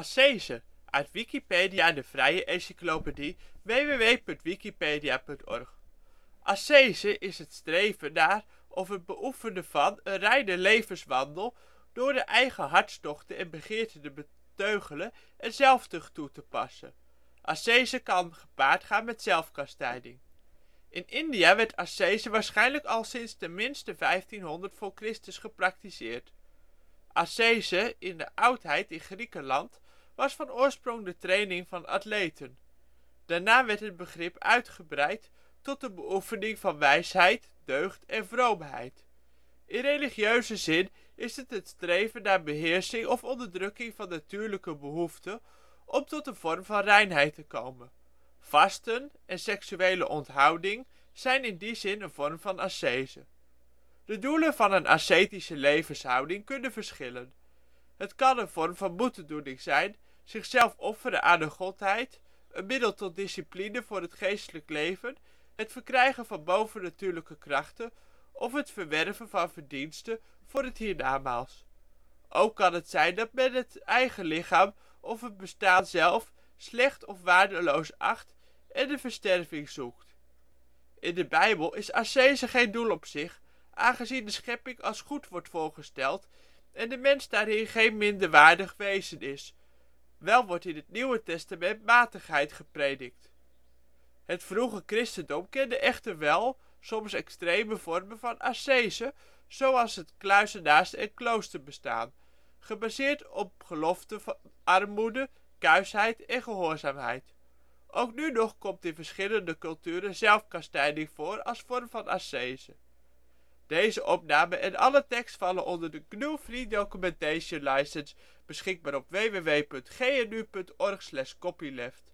Ascese, uit Wikipedia, de vrije encyclopedie. www.wikipedia.org. Ascese is het streven naar of het beoefenen van een reine levenswandel door de eigen hartstochten en begeerten te beteugelen en zelftucht toe te passen. Ascese kan gepaard gaan met zelfkastijding. In India werd ascese waarschijnlijk al sinds tenminste 1500 voor Christus gepraktiseerd. Ascese in de oudheid in Griekenland was van oorsprong de training van atleten. Daarna werd het begrip uitgebreid tot de beoefening van wijsheid, deugd en vroomheid. In religieuze zin is het streven naar beheersing of onderdrukking van natuurlijke behoeften om tot een vorm van reinheid te komen. Vasten en seksuele onthouding zijn in die zin een vorm van ascese. De doelen van een ascetische levenshouding kunnen verschillen. Het kan een vorm van boetedoening zijn, zichzelf offeren aan de godheid, een middel tot discipline voor het geestelijk leven, het verkrijgen van bovennatuurlijke krachten of het verwerven van verdiensten voor het hiernamaals. Ook kan het zijn dat men het eigen lichaam of het bestaan zelf slecht of waardeloos acht en de versterving zoekt. In de Bijbel is ascese geen doel op zich, aangezien de schepping als goed wordt voorgesteld en de mens daarin geen minderwaardig wezen is. Wel wordt in het Nieuwe Testament matigheid gepredikt. Het vroege christendom kende echter wel, soms extreme vormen van ascese, zoals het kluizenaars- en kloosterbestaan, gebaseerd op geloften van armoede, kuisheid en gehoorzaamheid. Ook nu nog komt in verschillende culturen zelfkastijding voor als vorm van ascese. Deze opname en alle tekst vallen onder de GNU Free Documentation License, beschikbaar op www.gnu.org/copyleft.